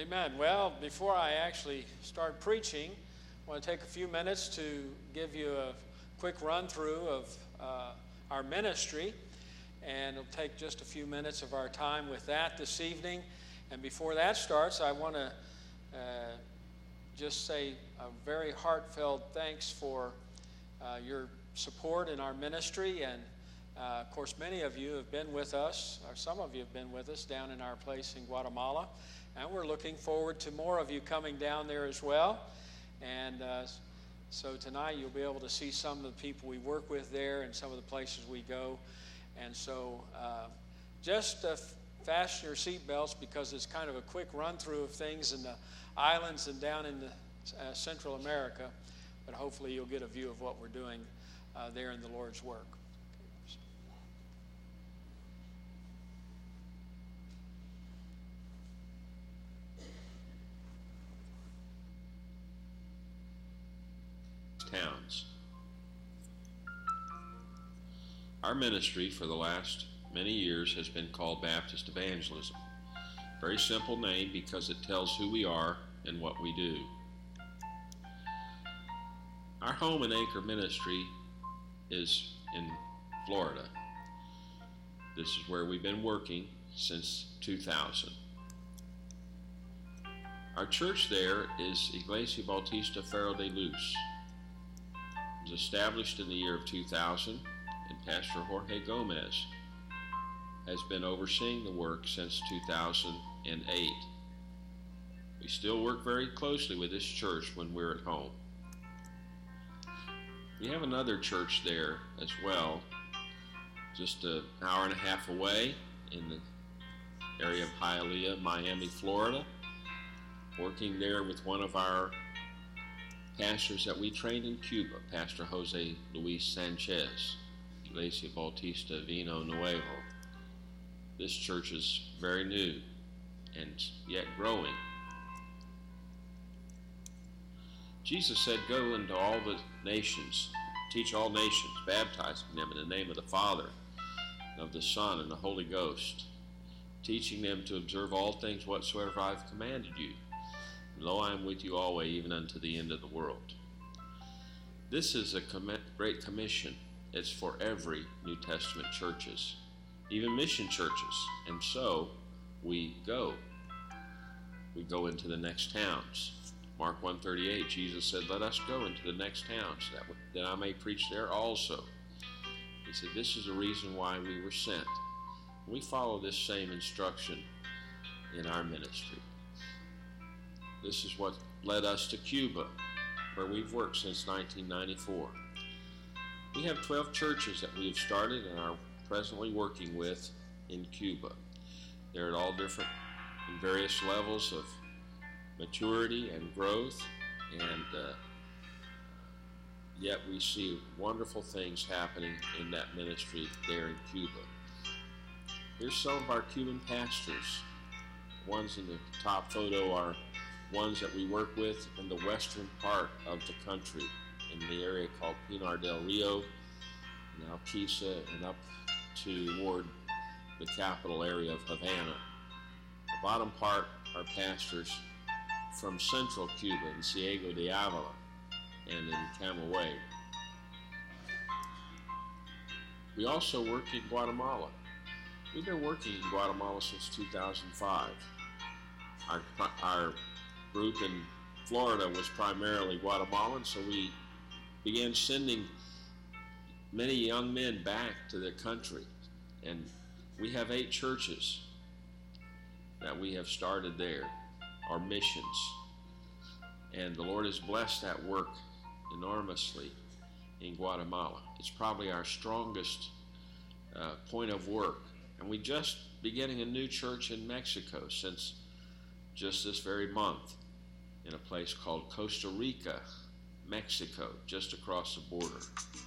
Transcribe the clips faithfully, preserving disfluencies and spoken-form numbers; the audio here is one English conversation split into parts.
Amen. Well, before I actually start preaching, I want to take a few minutes to give you a quick run-through of uh, our ministry, and it'll take just a few minutes of our time with that this evening. And before that starts, I want to uh, just say a very heartfelt thanks for uh, your support in our ministry. And uh, of course, many of you have been with us, or some of you have been with us down in our place in Guatemala. And we're looking forward to more of you coming down there as well. And uh, so tonight you'll be able to see some of the people we work with there and some of the places we go. And so uh, just uh, fasten your seatbelts, because it's kind of a quick run-through of things in the islands and down in the, uh, Central America. But hopefully you'll get a view of what we're doing uh, there in the Lord's work. Towns. Our ministry for the last many years has been called Baptist Evangelism. Very simple name because it tells who we are and what we do. Our home and anchor ministry is in Florida. This is where we've been working since two thousand. Our church there is Iglesia Bautista Faro de Luz. It was established in the year of two thousand, and Pastor Jorge Gomez has been overseeing the work since two thousand eight. We still work very closely with this church when we're at home. We have another church there as well, just an hour and a half away in the area of Hialeah, Miami, Florida, working there with one of our pastors that we trained in Cuba, Pastor Jose Luis Sanchez, Iglesia Bautista Vino Nuevo. This church is very new and yet growing. Jesus said, "Go into all the nations, teach all nations, baptizing them in the name of the Father, and of the Son, and the Holy Ghost, teaching them to observe all things whatsoever I have commanded you. Lo, I am with you always, even unto the end of the world." This is a com- great commission. It's for every New Testament churches, even mission churches. And so we go. We go into the next towns. Mark one thirty-eight, Jesus said, "Let us go into the next towns, that, that I may preach there also." He said, this is the reason why we were sent. We follow this same instruction in our ministry. This is what led us to Cuba, where we've worked since nineteen ninety-four. We have twelve churches that we have started and are presently working with in Cuba. They're at all different and various levels of maturity and growth, and uh, yet we see wonderful things happening in that ministry there in Cuba. Here's some of our Cuban pastors. The ones in the top photo are ones that we work with in the western part of the country, in the area called Pinar del Rio, and Alquiza, and up toward the capital area of Havana. The bottom part are pastors from central Cuba, in Ciego de Avila and in Camagüey. We also work in Guatemala. We've been working in Guatemala since two thousand five. Our, our group in Florida was primarily Guatemalan, so we began sending many young men back to their country. And we have eight churches that we have started there, our missions. And the Lord has blessed that work enormously in Guatemala. It's probably our strongest uh, point of work. And we just beginning a new church in Mexico since just this very month, in a place called Costa Rica, Mexico, just across the border.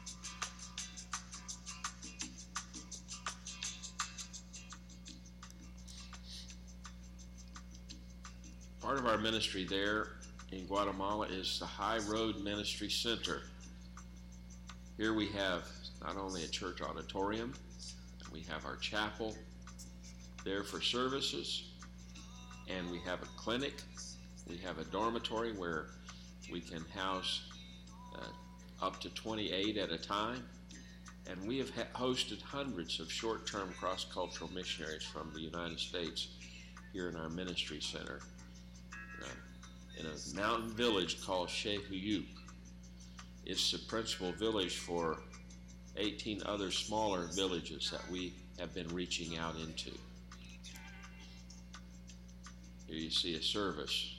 Part of our ministry there in Guatemala is the High Road Ministry Center. Here we have not only a church auditorium, we have our chapel there for services, and we have a clinic. We have a dormitory where we can house uh, up to twenty-eight at a time. And we have ha- hosted hundreds of short-term cross-cultural missionaries from the United States here in our ministry center uh, in a mountain village called Shehuyuk. It's the principal village for eighteen other smaller villages that we have been reaching out into. Here you see a service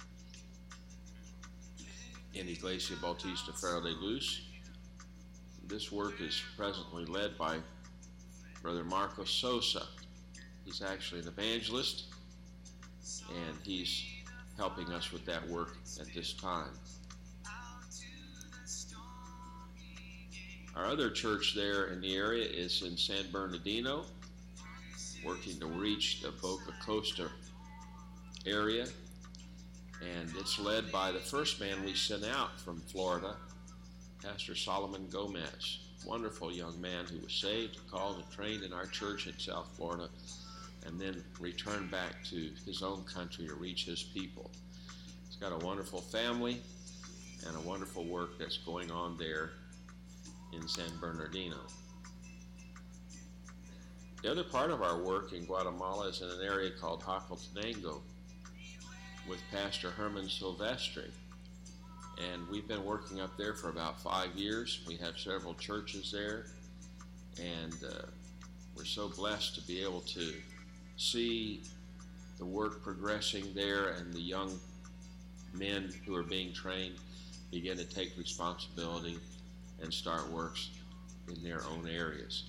in Iglesia Bautista Faro de Luz. This work is presently led by Brother Marcos Sosa. He's actually an evangelist, and he's helping us with that work at this time. Our other church there in the area is in San Bernardino, working to reach the Boca Costa area, and it's led by the first man we sent out from Florida, Pastor Solomon Gomez, wonderful young man who was saved, called, and trained in our church in South Florida, and then returned back to his own country to reach his people. He's got a wonderful family and a wonderful work that's going on there in San Bernardino. The other part of our work in Guatemala is in an area called Jacaltenango with Pastor Herman Silvestre. And we've been working up there for about five years. We have several churches there, and uh, we're so blessed to be able to see the work progressing there, and the young men who are being trained begin to take responsibility and start works in their own areas.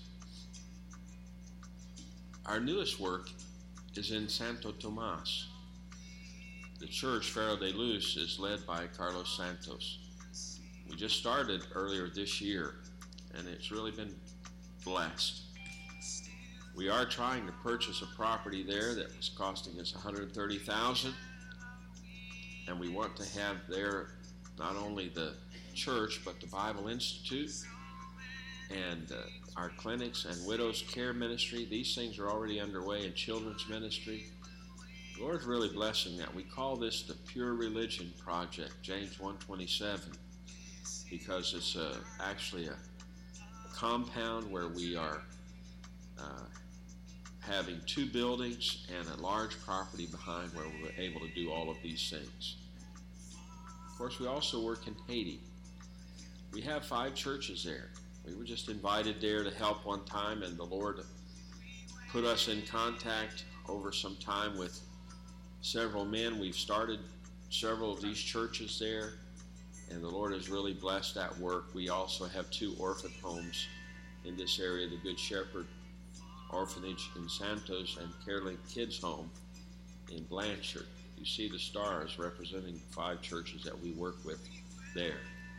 Our newest work is in Santo Tomas. The church, Faro de Luz, is led by Carlos Santos. We just started earlier this year, and it's really been blessed. We are trying to purchase a property there that was costing us one hundred thirty thousand dollars, and we want to have there not only the church, but the Bible Institute and uh, our clinics and widows care ministry. These things are already underway in children's ministry. The Lord's really blessing that. We call this the Pure Religion Project, James one twenty-seven, because it's uh, actually a, a compound where we are uh, having two buildings and a large property behind where we're able to do all of these things. Of course, we also work in Haiti. We have five churches there. We were just invited there to help one time, and the Lord put us in contact over some time with several men. We've started several of these churches there, and the Lord has really blessed that work. We also have two orphan homes in this area, the Good Shepherd Orphanage in Santos and CareLink Kids Home in Blanchard. You see the stars representing the five churches that we work with there.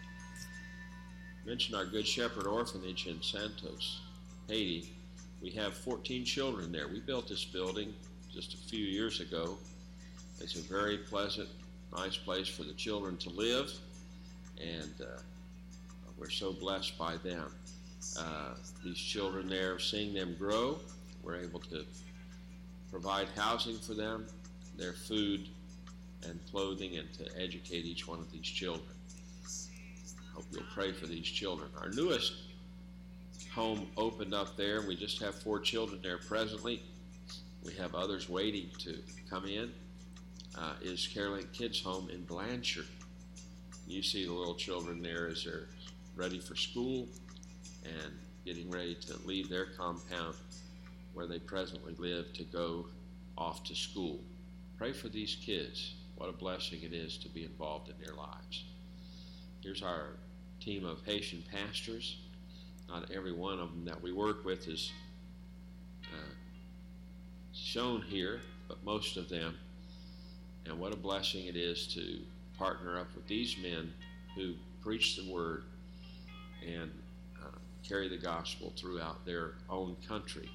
I mentioned our Good Shepherd Orphanage in Santos, Haiti. We have fourteen children there. We built this building just a few years ago. It's a very pleasant, nice place for the children to live, and uh, we're so blessed by them. Uh, these children there, seeing them grow, we're able to provide housing for them, their food and clothing, and to educate each one of these children. Hope you'll pray for these children. Our newest home opened up there. We just have four children there presently. We have others waiting to come in. Uh, is CareLink Kids Home in Blanchard. You see the little children there as they're ready for school and getting ready to leave their compound where they presently live to go off to school. Pray for these kids. What a blessing it is to be involved in their lives. Here's our team of Haitian pastors. Not every one of them that we work with is uh, shown here, but most of them. And what a blessing it is to partner up with these men who preach the word and uh, carry the gospel throughout their own country.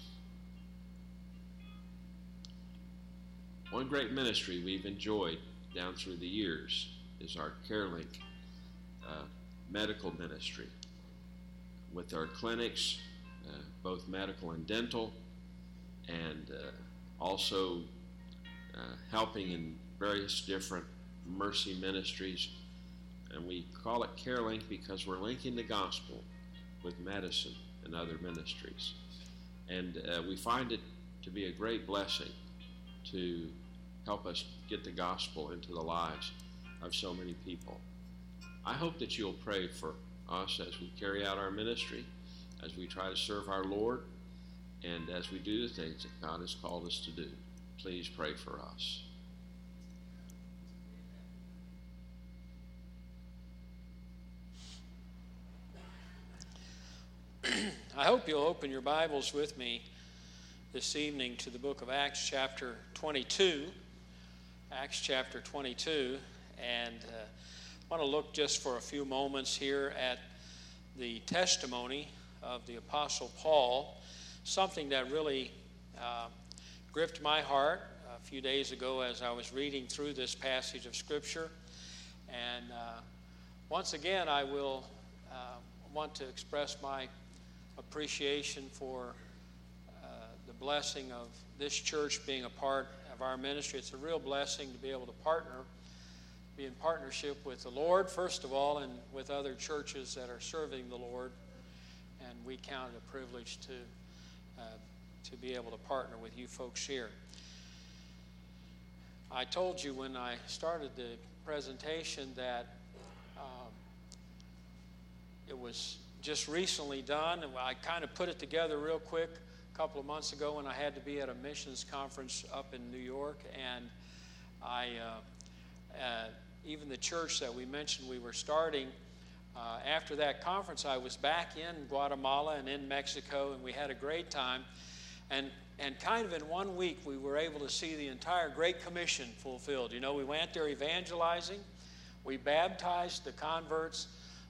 One great ministry we've enjoyed down through the years is our CareLink uh, medical ministry, with our clinics, uh, both medical and dental, and uh, also uh, helping in various different mercy ministries. And we call it CareLink because we're linking the gospel with medicine and other ministries. And uh, we find it to be a great blessing to help us get the gospel into the lives of so many people. I hope that you'll pray for us as we carry out our ministry, as we try to serve our Lord, and as we do the things that God has called us to do. Please pray for us. I hope you'll open your Bibles with me this evening to the book of Acts chapter twenty-two. Acts chapter twenty-two. And uh, I want to look just for a few moments here at the testimony of the Apostle Paul, something that really uh, gripped my heart a few days ago as I was reading through this passage of Scripture. And uh, once again, I will uh, want to express my appreciation for uh, the blessing of this church being a part of our ministry. It's a real blessing to be able to partner, be in partnership with the Lord, first of all, and with other churches that are serving the Lord. And we count it a privilege to uh, to be able to partner with you folks here. I told you when I started the presentation that um, it was just recently done, and I kind of put it together real quick a couple of months ago when I had to be at a missions conference up in New York, and I, uh, uh, even the church that we mentioned we were starting, uh, after that conference I was back in Guatemala and in Mexico, and we had a great time, and and kind of in one week we were able to see the entire Great Commission fulfilled. You know, we went there evangelizing, we baptized the converts,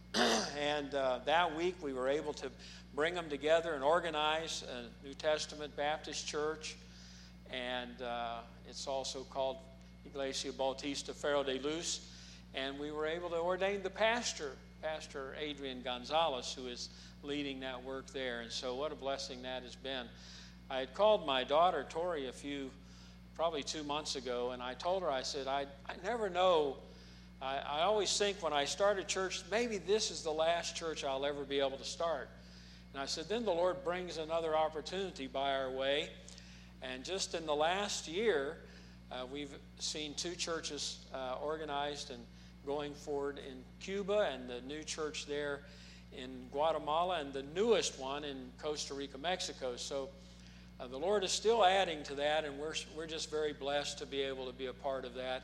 and uh, that week we were able to bring them together and organize a New Testament Baptist church, and uh, it's also called Iglesia Bautista Ferro de Luz, and we were able to ordain the pastor, Pastor Adrian Gonzalez, who is leading that work there, and so what a blessing that has been. I had called my daughter Tori a few, probably two months ago, and I told her, I said, I, I never know. I, I always think when I start a church, maybe this is the last church I'll ever be able to start. And I said, then the Lord brings another opportunity by our way. And just in the last year, uh, we've seen two churches uh, organized and going forward in Cuba, and the new church there in Guatemala, and the newest one in Costa Rica, Mexico. So uh, the Lord is still adding to that, and we're, we're just very blessed to be able to be a part of that.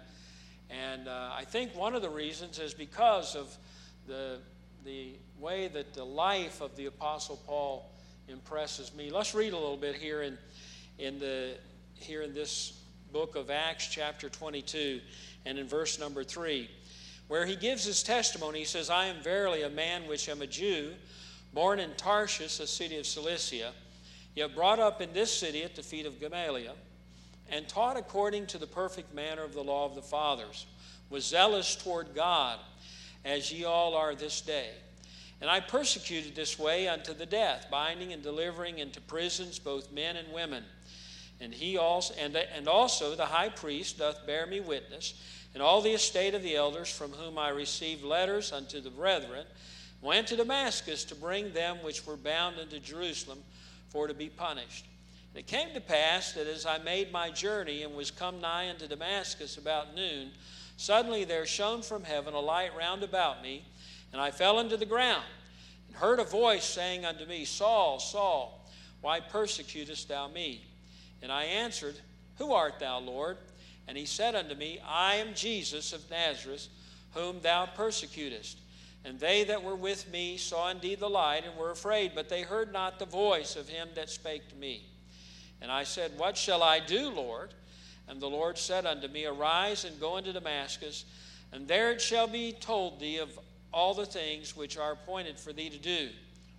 And uh, I think one of the reasons is because of the, the way that the life of the Apostle Paul impresses me. Let's read a little bit here in, in, the, here in this book of Acts, chapter twenty-two, and in verse number three, where he gives his testimony. He says, I am verily a man which am a Jew, born in Tarshish, a city of Cilicia, yet brought up in this city at the feet of Gamaliel, and taught according to the perfect manner of the law of the fathers, was zealous toward God, as ye all are this day. And I persecuted this way unto the death, binding and delivering into prisons both men and women. And he also, and, and also the high priest doth bear me witness, and all the estate of the elders, from whom I received letters unto the brethren, went to Damascus to bring them which were bound unto Jerusalem for to be punished. And it came to pass that as I made my journey and was come nigh unto Damascus about noon, suddenly there shone from heaven a light round about me, and I fell into the ground, and heard a voice saying unto me, Saul, Saul, why persecutest thou me? And I answered, Who art thou, Lord? And he said unto me, I am Jesus of Nazareth, whom thou persecutest. And they that were with me saw indeed the light, and were afraid, but they heard not the voice of him that spake to me. And I said, What shall I do, Lord? And the Lord said unto me, Arise and go into Damascus, and there it shall be told thee of all the things which are appointed for thee to do.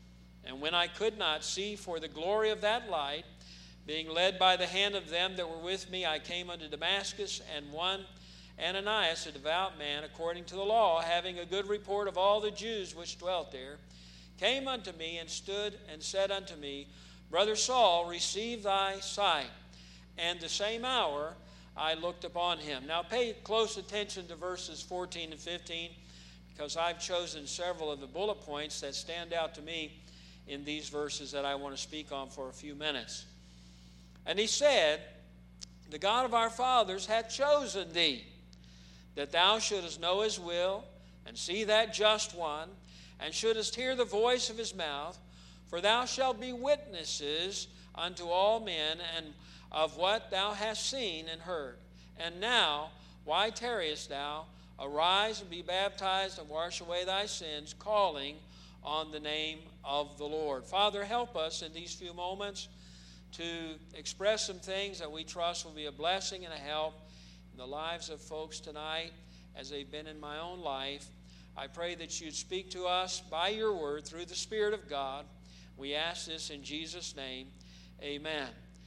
And when I could not see for the glory of that light, being led by the hand of them that were with me, I came unto Damascus, and one Ananias, a devout man, according to the law, having a good report of all the Jews which dwelt there, came unto me and stood and said unto me, Brother Saul, receive thy sight. And the same hour I looked upon him. Now pay close attention to verses fourteen and fifteen, because I've chosen several of the bullet points that stand out to me in these verses that I want to speak on for a few minutes. And he said, the God of our fathers hath chosen thee, that thou shouldest know his will, and see that just one, and shouldest hear the voice of his mouth, for thou shalt be witnesses unto all men, and of what thou hast seen and heard. And now, why tarriest thou? Arise and be baptized, and wash away thy sins, calling on the name of the Lord. Father, help us in these few moments to express some things that we trust will be a blessing and a help in the lives of folks tonight as they've been in my own life. I pray that you'd speak to us by your word through the Spirit of God. We ask this in Jesus' name. Amen.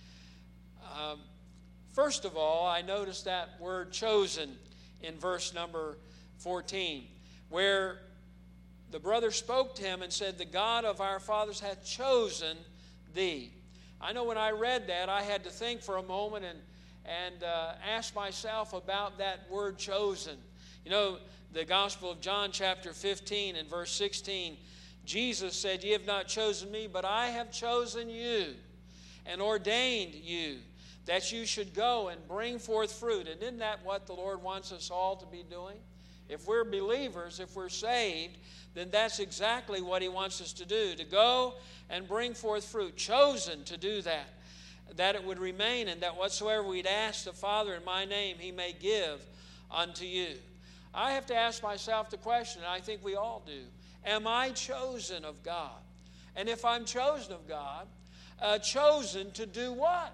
Um, first of all, I noticed that word chosen in verse number fourteen, where the brother spoke to him and said, the God of our fathers hath chosen thee. I know when I read that, I had to think for a moment and, and uh, ask myself about that word chosen. You know, the Gospel of John chapter fifteen and verse sixteen, Jesus said, ye have not chosen me, but I have chosen you and ordained you, that you should go and bring forth fruit. And isn't that what the Lord wants us all to be doing? If we're believers, if we're saved, then that's exactly what he wants us to do, to go and bring forth fruit, chosen to do that, that it would remain, and that whatsoever we'd ask the Father in my name, he may give unto you. I have to ask myself the question, and I think we all do, am I chosen of God? And if I'm chosen of God, uh, chosen to do what?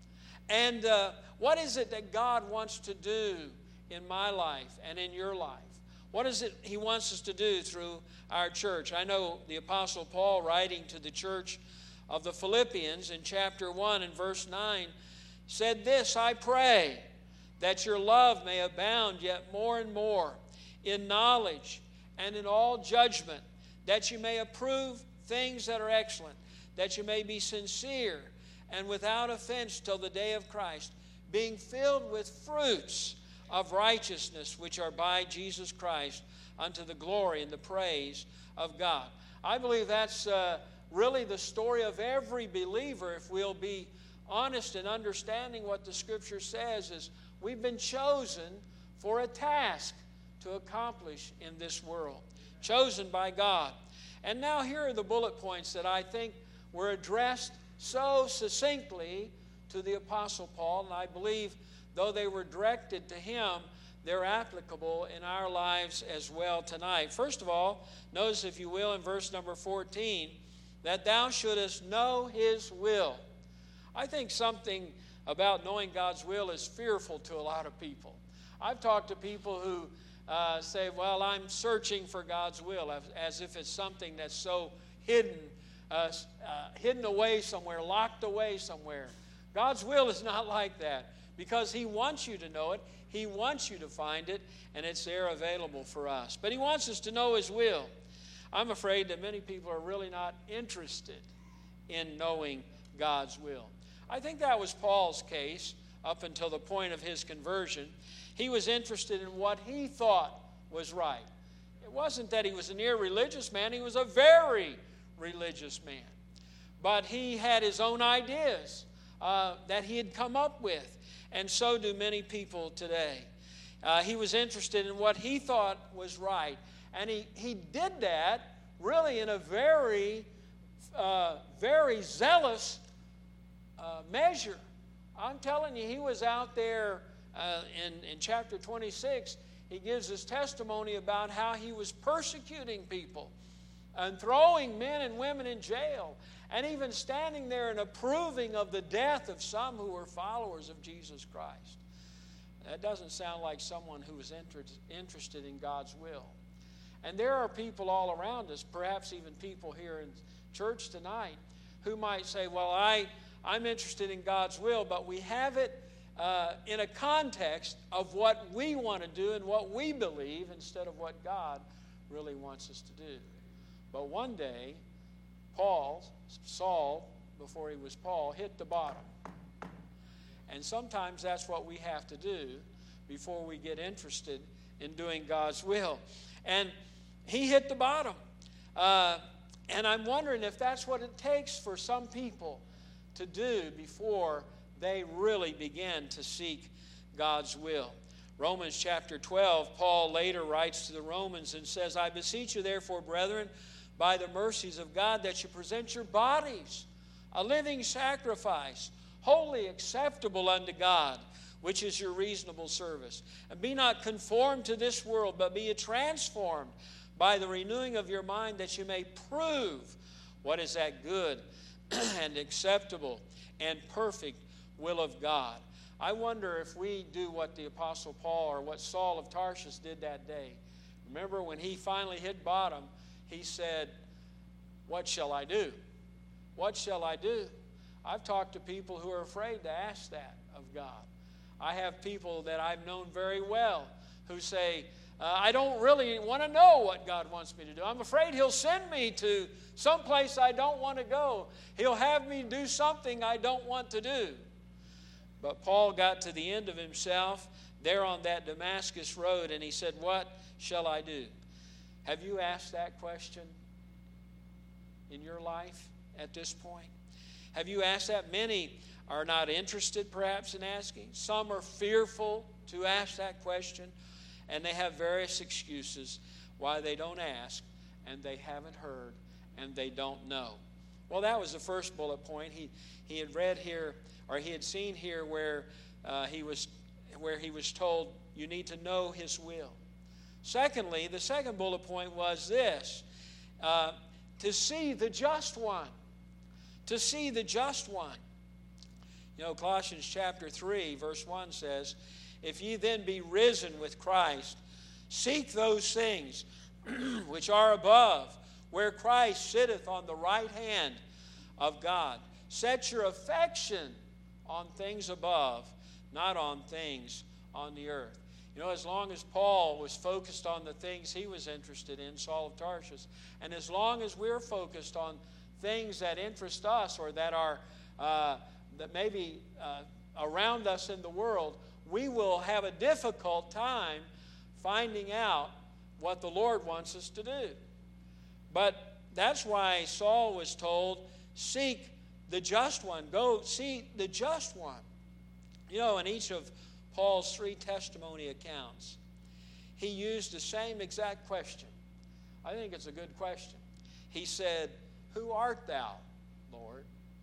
And uh, what is it that God wants to do in my life and in your life? What is it he wants us to do through our church? I know the Apostle Paul, writing to the church of the Philippians in chapter one and verse nine, said this, I pray that your love may abound yet more and more in knowledge and in all judgment, that you may approve things that are excellent, that you may be sincere and without offense till the day of Christ, being filled with fruits of righteousness, which are by Jesus Christ, unto the glory and the praise of God. I believe that's uh, really the story of every believer, if we'll be honest in understanding what the Scripture says, is we've been chosen for a task to accomplish in this world, chosen by God. And now here are the bullet points that I think were addressed so succinctly to the Apostle Paul, and I believe though they were directed to him, they're applicable in our lives as well tonight. First of all, notice, if you will, in verse number fourteen, that thou shouldest know his will. I think something about knowing God's will is fearful to a lot of people. I've talked to people who uh, say, well, I'm searching for God's will, as, as if it's something that's so hidden, uh, uh, hidden away somewhere, locked away somewhere. God's will is not like that, because he wants you to know it, he wants you to find it, and it's there available for us. But he wants us to know his will. I'm afraid that many people are really not interested in knowing God's will. I think that was Paul's case up until the point of his conversion. He was interested in what he thought was right. It wasn't that he was an irreligious man, he was a very religious man. But he had his own ideas uh, that he had come up with, and so do many people today. Uh, he was interested in what he thought was right, and he, he did that really in a very, uh, very zealous uh, measure. I'm telling you, he was out there uh, in, in chapter twenty-six. He gives his testimony about how he was persecuting people and throwing men and women in jail, and even standing there and approving of the death of some who were followers of Jesus Christ. That doesn't sound like someone who was inter- interested in God's will. And there are people all around us, perhaps even people here in church tonight, who might say, well, I, I'm interested in God's will, but we have it uh, in a context of what we want to do and what we believe instead of what God really wants us to do. But one day, Paul, Saul, before he was Paul, hit the bottom. And sometimes that's what we have to do before we get interested in doing God's will. And he hit the bottom. Uh, and I'm wondering if that's what it takes for some people to do before they really begin to seek God's will. Romans chapter twelve, Paul later writes to the Romans and says, I beseech you therefore, brethren, by the mercies of God, that you present your bodies a living sacrifice, wholly acceptable unto God, which is your reasonable service. And be not conformed to this world, but be ye transformed by the renewing of your mind, that you may prove what is that good and acceptable and perfect will of God. I wonder if we do what the Apostle Paul or what Saul of Tarsus did that day. Remember when he finally hit bottom, he said, what shall I do? What shall I do? I've talked to people who are afraid to ask that of God. I have people that I've known very well who say, uh, I don't really want to know what God wants me to do. I'm afraid He'll send me to someplace I don't want to go. He'll have me do something I don't want to do. But Paul got to the end of himself there on that Damascus road, and he said, what shall I do? Have you asked that question in your life at this point? Have you asked that? Many are not interested perhaps in asking. Some are fearful to ask that question, and they have various excuses why they don't ask, and they haven't heard, and they don't know. Well, that was the first bullet point. He he had read here, or he had seen here where uh, he was where he was told you need to know His will. Secondly, the second bullet point was this: uh, to see the just one. To see the just one. You know, Colossians chapter three, verse one says, if ye then be risen with Christ, seek those things which are above, where Christ sitteth on the right hand of God. Set your affection on things above, not on things on the earth. You know, as long as Paul was focused on the things he was interested in, Saul of Tarsus, and as long as we're focused on things that interest us or that are uh, that maybe uh, around us in the world, we will have a difficult time finding out what the Lord wants us to do. But that's why Saul was told, seek the just one. Go seek the just one. You know, in each of Paul's three testimony accounts, he used the same exact question. I think it's a good question. He said, who art thou, Lord?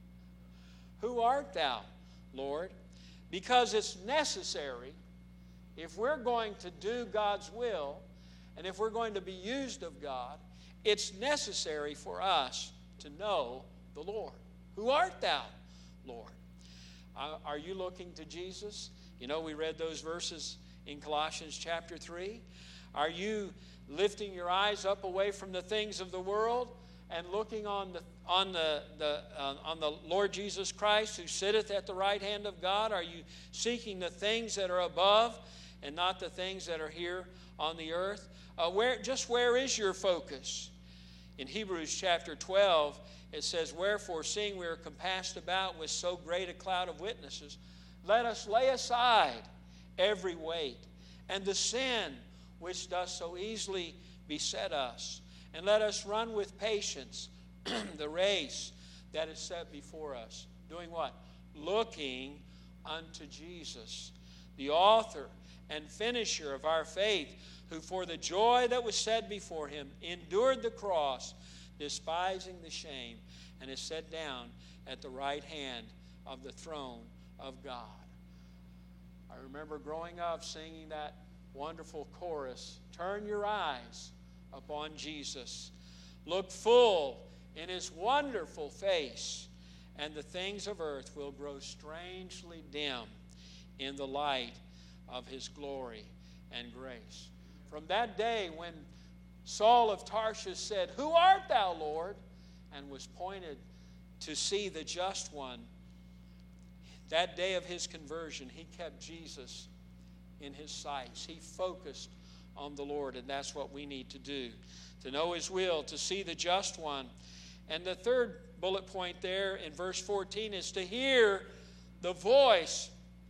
Who art thou, Lord? Because it's necessary, if we're going to do God's will, and if we're going to be used of God, it's necessary for us to know the Lord. Who art thou, Lord? Uh, are you looking to Jesus? You know, we read those verses in Colossians chapter three. Are you lifting your eyes up away from the things of the world and looking on the on the, the uh, on the Lord Jesus Christ, who sitteth at the right hand of God? Are you seeking the things that are above and not the things that are here on the earth? Uh, where just where is your focus? In Hebrews chapter twelve, it says, wherefore, seeing we are compassed about with so great a cloud of witnesses, let us lay aside every weight and the sin which does so easily beset us, and let us run with patience the race that is set before us. Doing what? Looking unto Jesus, the author and finisher of our faith, who for the joy that was set before him endured the cross, despising the shame, and is set down at the right hand of the throne of God. I remember growing up singing that wonderful chorus, turn your eyes upon Jesus. Look full in His wonderful face, and the things of earth will grow strangely dim in the light of His glory and grace. From that day when Saul of Tarsus said, who art thou, Lord? And was pointed to see the just one, that day of his conversion, he kept Jesus in his sights. He focused on the Lord, and that's what we need to do, to know His will, to see the just one. And the third bullet point there in verse fourteen is to hear the voice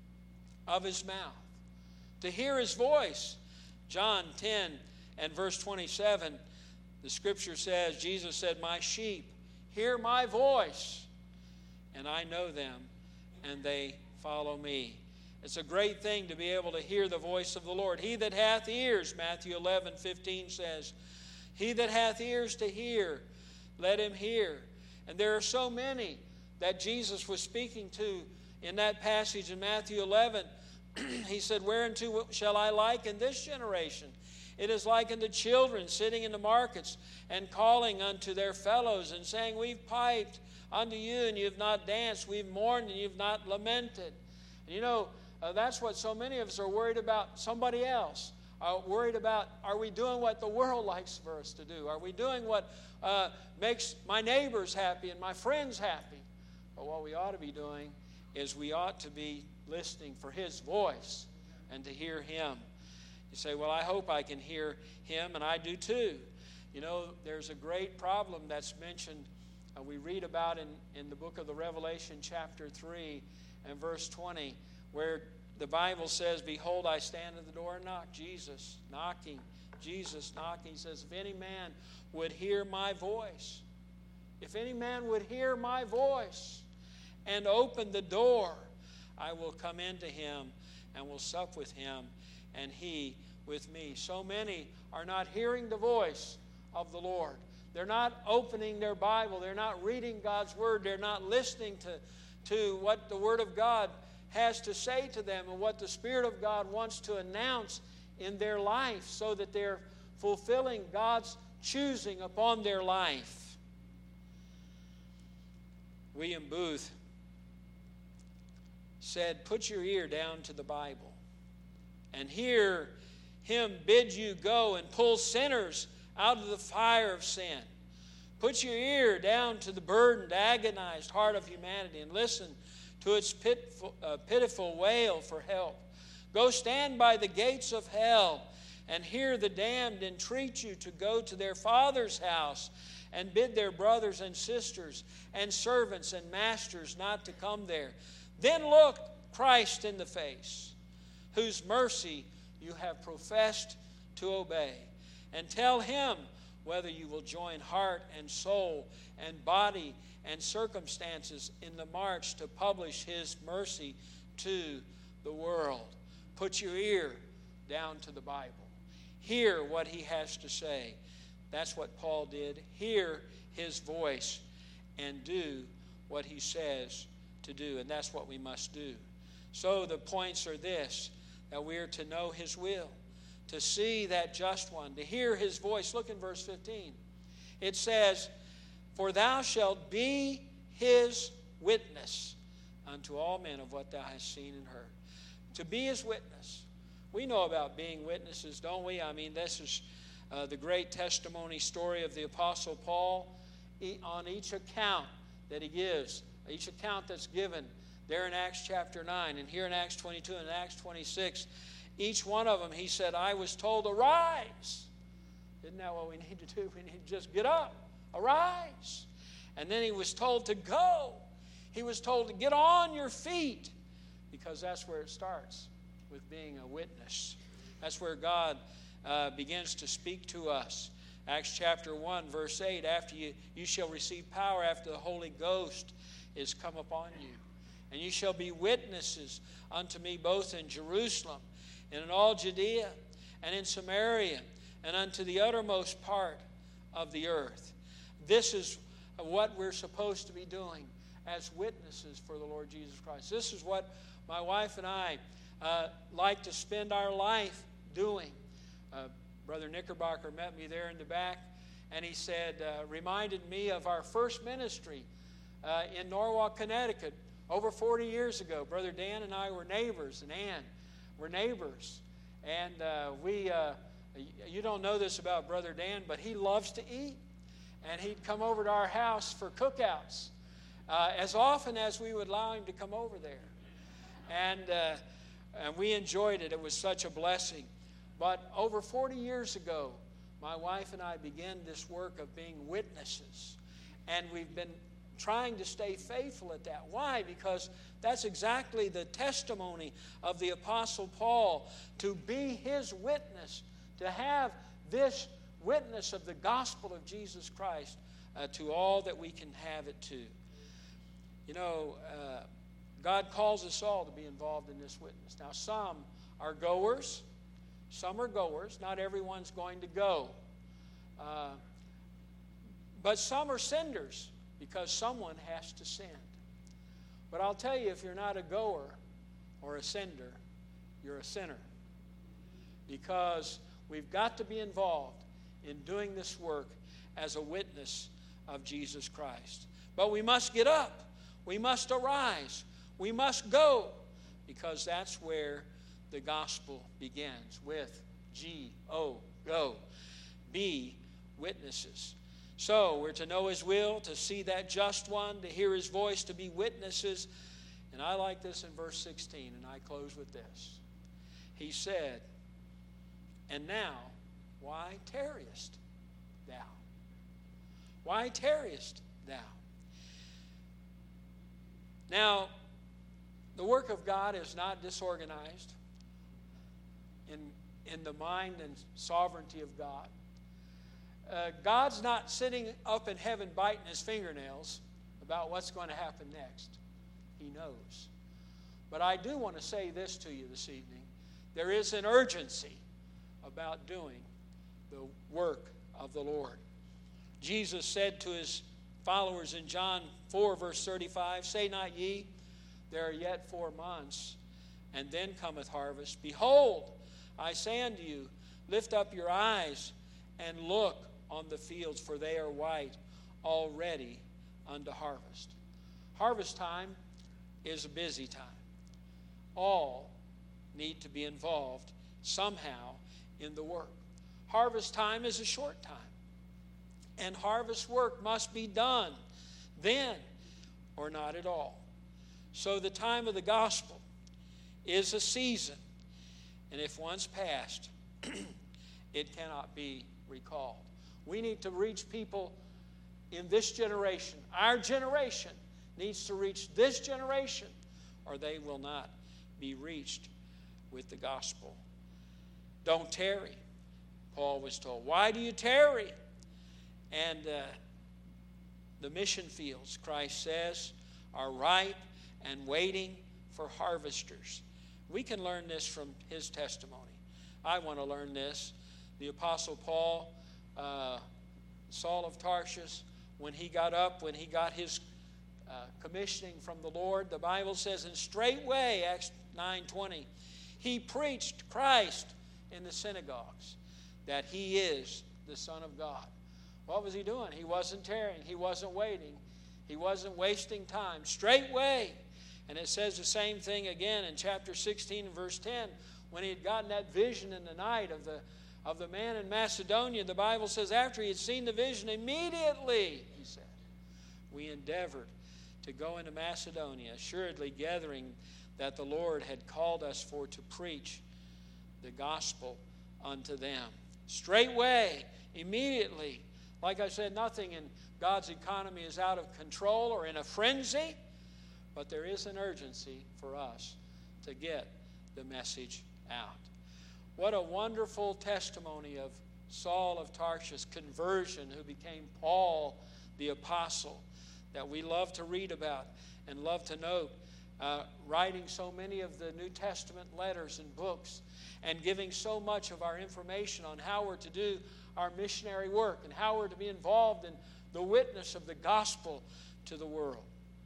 of his mouth, to hear his voice. John ten and verse twenty-seven, the scripture says, Jesus said, my sheep hear my voice, and I know them, and they follow me. It's a great thing to be able to hear the voice of the Lord. He that hath ears, Matthew eleven fifteen says, he that hath ears to hear, let him hear. And there are so many that Jesus was speaking to in that passage in Matthew eleven. He said, whereunto shall I liken this generation? It is like unto children sitting in the markets and calling unto their fellows and saying, we've piped unto you and you have not danced. We've mourned and you've not lamented. And you know, uh, that's what so many of us are worried about, somebody else. Are worried about, are we doing what the world likes for us to do? Are we doing what uh, makes my neighbors happy and my friends happy? But what we ought to be doing is we ought to be listening for his voice and to hear him. You say, well, I hope I can hear him, and I do too. You know, there's a great problem that's mentioned, uh, we read about in, in the book of the Revelation, chapter three and verse twenty, where the Bible says, behold, I stand at the door and knock. Jesus knocking, Jesus knocking. He says, if any man would hear my voice, if any man would hear my voice and open the door, I will come into him and will sup with him and he with me. So many are not hearing the voice of the Lord. They're not opening their Bible. They're not reading God's Word. They're not listening to, to what the Word of God has to say to them and what the Spirit of God wants to announce in their life so that they're fulfilling God's choosing upon their life. William Booth said, put your ear down to the Bible and hear him bid you go and pull sinners out of the fire of sin. Put your ear down to the burdened, agonized heart of humanity and listen to its pitiful, uh, pitiful wail for help. Go stand by the gates of hell and hear the damned entreat you to go to their Father's house and bid their brothers and sisters and servants and masters not to come there. Then look Christ in the face, whose mercy you have professed to obey, and tell him whether you will join heart and soul and body and circumstances in the march to publish his mercy to the world. Put your ear down to the Bible. Hear what he has to say. That's what Paul did. Hear his voice and do what he says to do. And that's what we must do. So the points are this, that we are to know his will, to see that just one, to hear his voice. Look in verse fifteen. It says, for thou shalt be his witness unto all men of what thou hast seen and heard. To be his witness. We know about being witnesses, don't we? I mean, this is uh, the great testimony story of the Apostle Paul. He, on each account that he gives, each account that's given there in Acts chapter nine, and here in Acts twenty-two and Acts twenty-six, each one of them, he said, I was told, arise. Isn't that what we need to do? We need to just get up. Arise. And then he was told to go. He was told to get on your feet, because that's where it starts, with being a witness. That's where God uh, begins to speak to us. Acts chapter one, verse eight, after you, you shall receive power after the Holy Ghost is come upon you. And you shall be witnesses unto me both in Jerusalem and in all Judea and in Samaria and unto the uttermost part of the earth. This is what we're supposed to be doing as witnesses for the Lord Jesus Christ. This is what my wife and I uh, like to spend our life doing. Uh, Brother Knickerbocker met me there in the back, and he said, uh, reminded me of our first ministry uh, in Norwalk, Connecticut, over forty years ago. Brother Dan and I were neighbors, and Ann were neighbors. And uh, we, uh, you don't know this about Brother Dan, but he loves to eat. And he'd come over to our house for cookouts uh, as often as we would allow him to come over there. And, uh, and we enjoyed it. It was such a blessing. But over forty years ago, my wife and I began this work of being witnesses. And we've been trying to stay faithful at that. Why? Because that's exactly the testimony of the Apostle Paul, to be his witness, to have this witness of the gospel of Jesus Christ uh, to all that we can have it to. You know, uh, God calls us all to be involved in this witness. Now, some are goers. Some are goers. Not everyone's going to go. Uh, but some are senders, because someone has to send. But I'll tell you, if you're not a goer or a sender, you're a sinner. Because we've got to be involved in doing this work as a witness of Jesus Christ. But we must get up. We must arise. We must go. Because that's where the gospel begins, with G O, go. Be witnesses. So we're to know his will, to see that just one, to hear his voice, to be witnesses. And I like this in verse sixteen, and I close with this. He said, "And now, why tarriest thou? Why tarriest thou?" Now, the work of God is not disorganized in, in the mind and sovereignty of God. Uh, God's not sitting up in heaven biting his fingernails about what's going to happen next. He knows. But I do want to say this to you this evening. There is an urgency about doing the work of the Lord. Jesus said to his followers in John four, verse thirty-five, "Say not ye, there are yet four months, and then cometh harvest. Behold, I say unto you, lift up your eyes and look on the fields, for they are white already unto harvest." Harvest time is a busy time. All need to be involved somehow in the work. Harvest time is a short time. And harvest work must be done then or not at all. So the time of the gospel is a season. And if once passed, it cannot be recalled. We need to reach people in this generation. Our generation needs to reach this generation, or they will not be reached with the gospel. Don't tarry, Paul was told. Why do you tarry? And uh, the mission fields, Christ says, are ripe and waiting for harvesters. We can learn this from his testimony. I want to learn this. The Apostle Paul, uh, Saul of Tarsus, when he got up, when he got his uh, commissioning from the Lord, the Bible says, and straightway, Acts nine twenty, he preached Christ in the synagogues, that he is the Son of God. What was he doing? He wasn't tarrying. He wasn't waiting. He wasn't wasting time. Straightway. And it says the same thing again in chapter sixteen and verse ten. When he had gotten that vision in the night of the, of the man in Macedonia, the Bible says after he had seen the vision, immediately, he said, we endeavored to go into Macedonia, assuredly gathering that the Lord had called us for to preach the gospel unto them. Straightway, immediately. Like I said, nothing in God's economy is out of control or in a frenzy, but there is an urgency for us to get the message out. What a wonderful testimony of Saul of Tarsus' conversion, who became Paul the Apostle, that we love to read about and love to note, uh, writing so many of the New Testament letters and books and giving so much of our information on how we're to do our missionary work and how we're to be involved in the witness of the gospel to the world.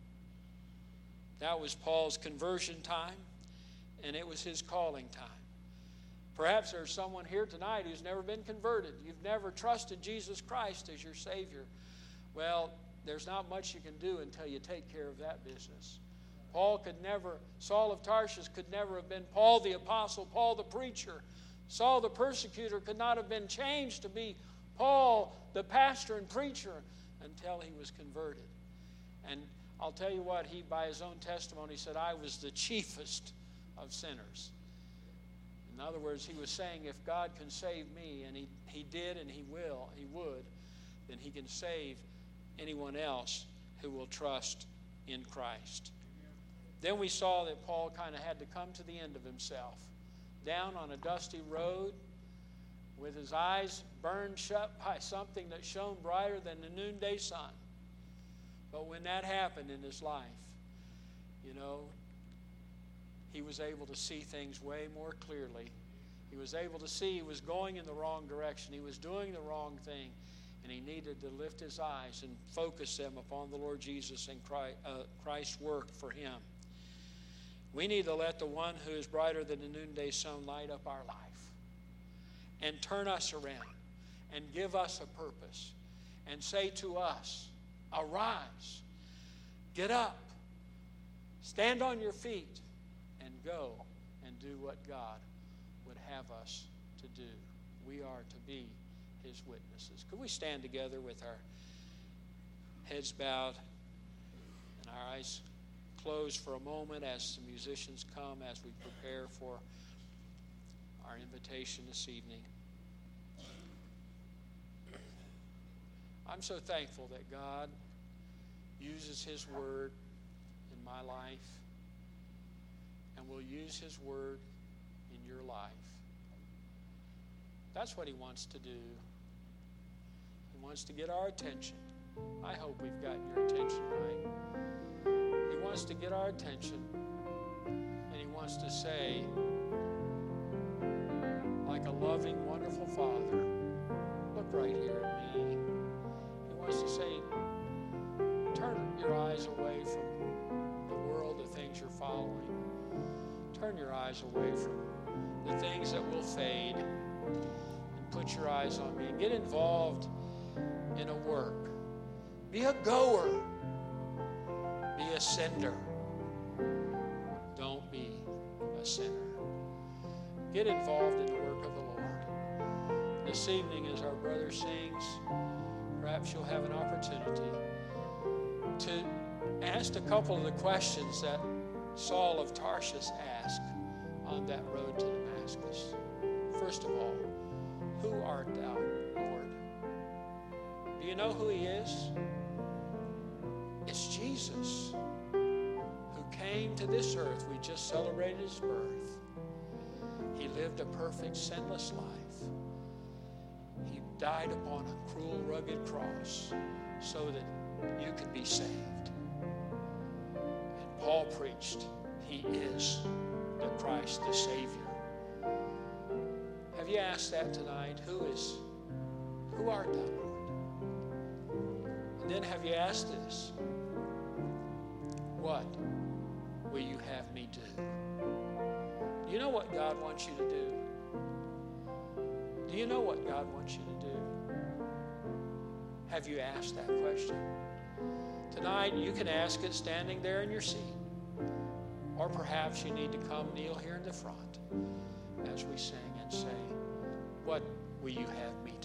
That was Paul's conversion time, and it was his calling time. Perhaps there's someone here tonight who's never been converted. You've never trusted Jesus Christ as your Savior. Well, there's not much you can do until you take care of that business. Paul could never, Saul of Tarsus could never have been Paul the Apostle, Paul the preacher. Saul the persecutor could not have been changed to be Paul the pastor and preacher until he was converted. And I'll tell you what, he, by his own testimony, said, I was the chiefest of sinners. In other words, he was saying, if God can save me, and he, he did and he will, he would, then he can save anyone else who will trust in Christ. Then we saw that Paul kind of had to come to the end of himself, down on a dusty road with his eyes burned shut by something that shone brighter than the noonday sun. But when that happened in his life, you know, he was able to see things way more clearly. He was able to see he was going in the wrong direction. He was doing the wrong thing. And he needed to lift his eyes and focus them upon the Lord Jesus and Christ, uh, Christ's work for him. We need to let the one who is brighter than the noonday sun light up our life and turn us around and give us a purpose and say to us, arise, get up, stand on your feet, and go and do what God would have us to do. We are to be His witnesses. Could we stand together with our heads bowed and our eyes closed for a moment as the musicians come, as we prepare for our invitation this evening. I'm so thankful that God uses His Word in my life and will use His Word in your life. That's what He wants to do. He wants to get our attention. I hope we've got your attention right. He wants to get our attention, and He wants to say, like a loving, wonderful Father, look right here at me. He wants to say, turn your eyes away from the world, the things you're following. Turn your eyes away from the things that will fade, and put your eyes on me. Get involved in a work. Be a goer. Be a sender. Don't be a sinner. Get involved in the work of the Lord. This evening, as our brother sings, perhaps you'll have an opportunity to ask a couple of the questions that Saul of Tarshish asked on that road to Damascus. First of all, who art thou, Lord? Do you know who He is? It's Jesus, who came to this earth. We just celebrated His birth. He lived a perfect, sinless life. He died upon a cruel, rugged cross so that you could be saved. And Paul preached, He is the Christ, the Savior. Have you asked that tonight? Who is, who art thou, Lord? And then have you asked this? What will you have me do? Do you know what God wants you to do? Do you know what God wants you to do? Have you asked that question? Tonight, you can ask it standing there in your seat. Or perhaps you need to come kneel here in the front as we sing and say, what will you have me